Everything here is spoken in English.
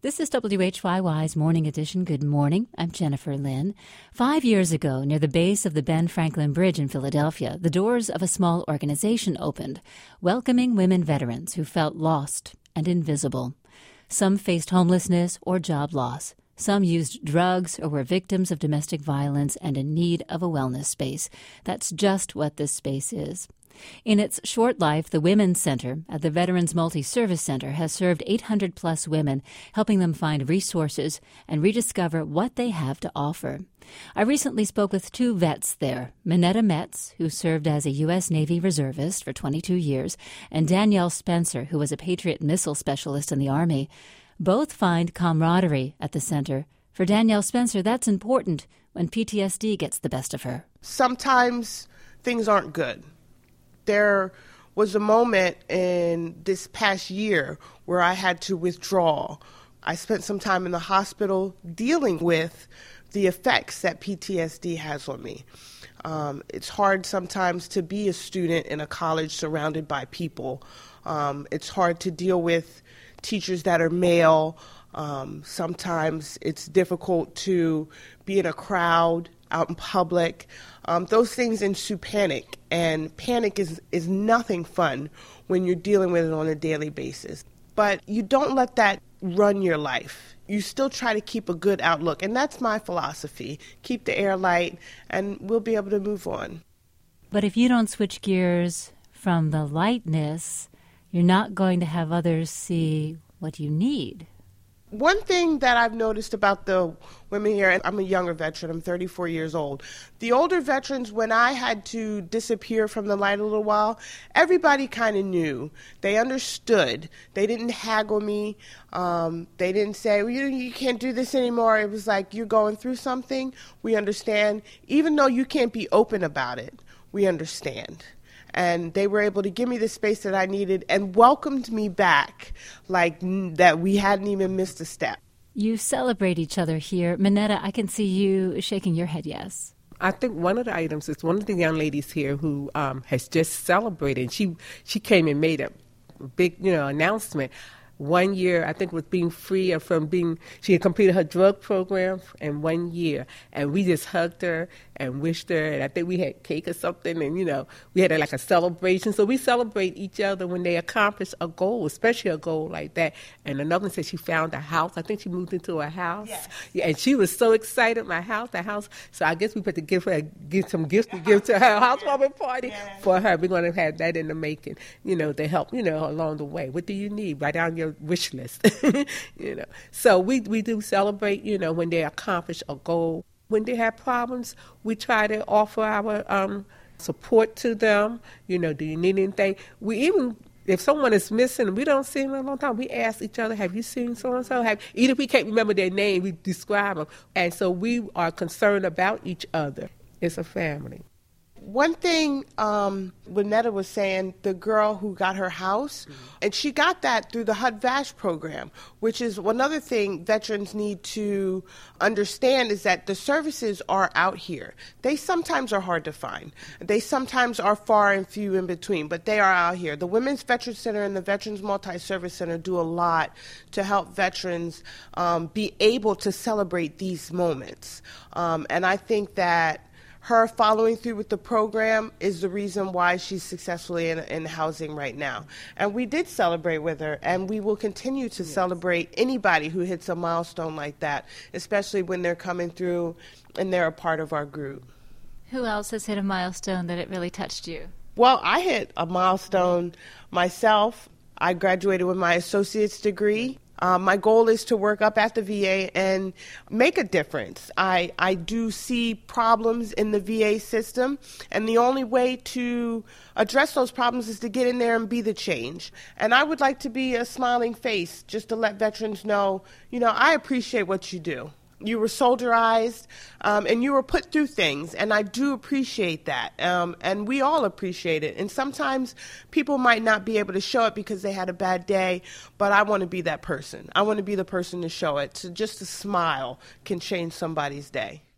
This is WHYY's Morning Edition. Good morning. I'm Jennifer Lynn. 5 years ago, near the base of the Ben Franklin Bridge in Philadelphia, the doors of a small organization opened, welcoming women veterans who felt lost and invisible. Some faced homelessness or job loss. Some used drugs or were victims of domestic violence and in need of a wellness space. That's just what this space is. In its short life, the Women's Center at the Veterans Multi-Service Center has served 800-plus women, helping them find resources and rediscover what they have to offer. I recently spoke with two vets there, Minetta Metz, who served as a U.S. Navy reservist for 22 years, and Danielle Spencer, who was a Patriot missile specialist in the Army. Both find camaraderie at the center. For Danielle Spencer, that's important when PTSD gets the best of her. Sometimes things aren't good. There was a moment in this past year where I had to withdraw. I spent some time in the hospital dealing with the effects that PTSD has on me. It's hard sometimes to be a student in a college surrounded by people. It's hard to deal with teachers that are male. Sometimes it's difficult to be in a crowd out in public. Those things ensue panic, and panic is nothing fun when you're dealing with it on a daily basis. But you don't let that run your life. You still try to keep a good outlook, and that's my philosophy. Keep the air light, and we'll be able to move on. But if you don't switch gears from the lightness, you're not going to have others see what you need. One thing that I've noticed about the women here, and I'm a younger veteran, I'm 34 years old. The older veterans, when I had to disappear from the light a little while, everybody kind of knew. They understood. They didn't haggle me. They didn't say, well, you can't do this anymore. It was like, you're going through something. We understand. Even though you can't be open about it, we understand. And they were able to give me the space that I needed and welcomed me back like that we hadn't even missed a step. You celebrate each other here. Minetta, I can see you shaking your head yes. I think one of the items is one of the young ladies here who has just celebrated. She came and made a big, announcement. 1 year, I think, was being free from she had completed her drug program in 1 year. And we just hugged her and wished her. And I think we had cake or something. And, we had a celebration. So we celebrate each other when they accomplish a goal, especially a goal like that. And another one said she found a house. I think she moved into a house. Yes. Yeah, and she was so excited, the house. So I guess we put to give some gifts to give to her housewarming party for her. We're going to have that in the making, to help, along the way. What do you need? Write down your wish list, So we do celebrate, when they accomplish a goal. When they have problems, we try to offer our support to them. Do you need anything? We even, if someone is missing, we don't see them in a long time, we ask each other, have you seen so-and-so? Even if we can't remember their name, we describe them. And so we are concerned about each other. It's a family. One thing Minetta was saying, the girl who got her house, and she got that through the HUD-VASH program, which is another thing veterans need to understand is that the services are out here. They sometimes are hard to find. They sometimes are far and few in between, but they are out here. The Women's Veterans Center and the Veterans Multi-Service Center do a lot to help veterans be able to celebrate these moments. And I think that her following through with the program is the reason why she's successfully in housing right now. And we did celebrate with her, and we will continue to celebrate anybody who hits a milestone like that, especially when they're coming through and they're a part of our group. Who else has hit a milestone that it really touched you? Well, I hit a milestone myself. I graduated with my associate's degree. My goal is to work up at the VA and make a difference. I do see problems in the VA system, and the only way to address those problems is to get in there and be the change. And I would like to be a smiling face just to let veterans know, I appreciate what you do. You were soldierized, and you were put through things, and I do appreciate that, and we all appreciate it. And sometimes people might not be able to show it because they had a bad day, but I want to be that person. I want to be the person to show it. So just a smile can change somebody's day.